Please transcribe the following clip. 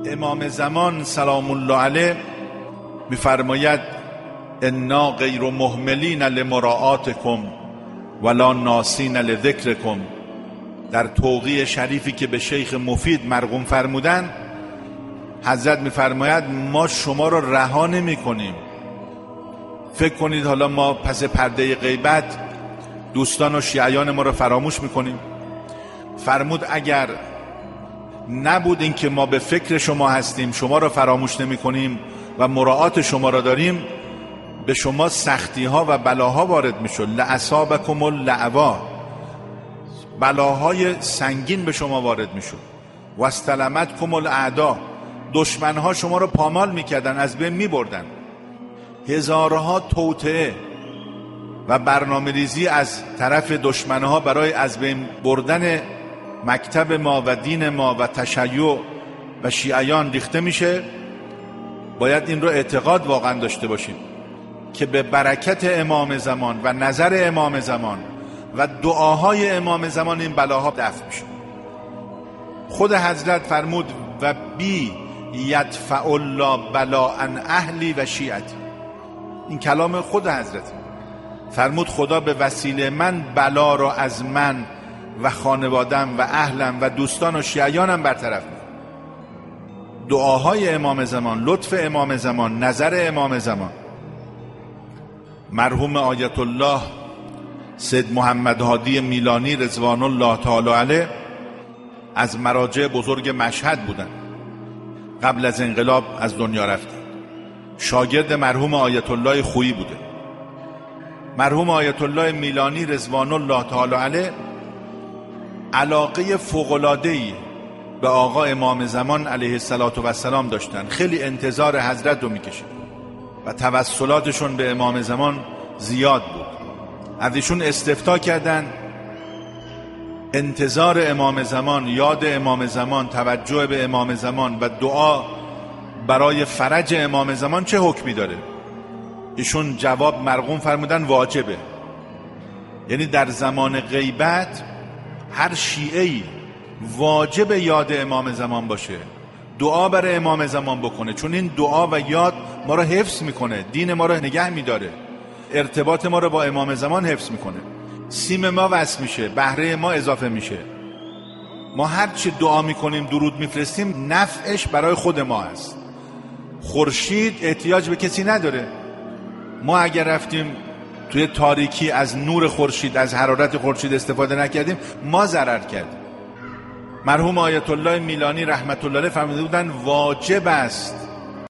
امام زمان سلام الله علیه میفرماید انا غیر مهملین لمراعاتکم ولا ناسین لذکرکم. در توقیع شریفی که به شیخ مفید مرقوم فرمودن، حضرت میفرماید ما شما رو رها نمی کنیم. فکر کنید حالا ما پس پرده غیبت دوستان و شیعیان ما رو فراموش میکنیم؟ فرمود اگر نبود این که ما به فکر شما هستیم، شما رو فراموش نمی کنیم و مراعات شما را داریم، به شما سختی ها و بلاها وارد میشد. لأصابکم اللعوا، بلاهای سنگین به شما وارد میشد. واستلمتکم الاعدا، دشمنها شما رو پامال میکردن، از بین میبردن. هزارها توطئه و برنامه ریزی از طرف دشمنها برای از بین بردن مکتب ما و دین ما و تشیع و شیعیان ریخته میشه. باید این رو اعتقاد واقعا داشته باشیم که به برکت امام زمان و نظر امام زمان و دعاهای امام زمان این بلاها دفع میشه. خود حضرت فرمود و بی یدفع الله بلاء اهلی و شیعتی. این کلام خود حضرت فرمود خدا به وسیله من بلا را از من و خانوادم و اهلم و دوستان و شیعیانم برطرف میکنه. دعاهای امام زمان، لطف امام زمان، نظر امام زمان. مرحوم آیت الله سید محمد هادی میلانی رضوان الله تعالی علیه از مراجع بزرگ مشهد بودن، قبل از انقلاب از دنیا رفتن. شاگرد مرحوم آیت الله خویی بوده. مرحوم آیت الله میلانی رضوان الله تعالی علیه علاقه فوق‌العاده‌ای به آقا امام زمان علیه السلام داشتن. خیلی انتظار حضرت رو میکشید و توسلاتشون به امام زمان زیاد بود. از ایشون استفتاء کردن انتظار امام زمان، یاد امام زمان، توجه به امام زمان و دعا برای فرج امام زمان چه حکمی داره؟ ایشون جواب مرقوم فرمودن واجبه. یعنی در زمان غیبت هر شیعه‌ای واجب یاد امام زمان باشه، دعا برای امام زمان بکنه، چون این دعا و یاد ما رو حفظ میکنه، دین ما رو نگه میداره، ارتباط ما رو با امام زمان حفظ میکنه، سیم ما وصل میشه، بهره ما اضافه میشه. ما هر چی دعا میکنیم، درود میفرستیم، نفعش برای خود ما هست. خورشید احتیاج به کسی نداره. ما اگر رفتیم توی تاریکی از نور خورشید، از حرارت خورشید استفاده نکردیم، ما ضرر کردیم. مرحوم آیت الله میلانی رحمت الله علیه فرموده بودن واجب است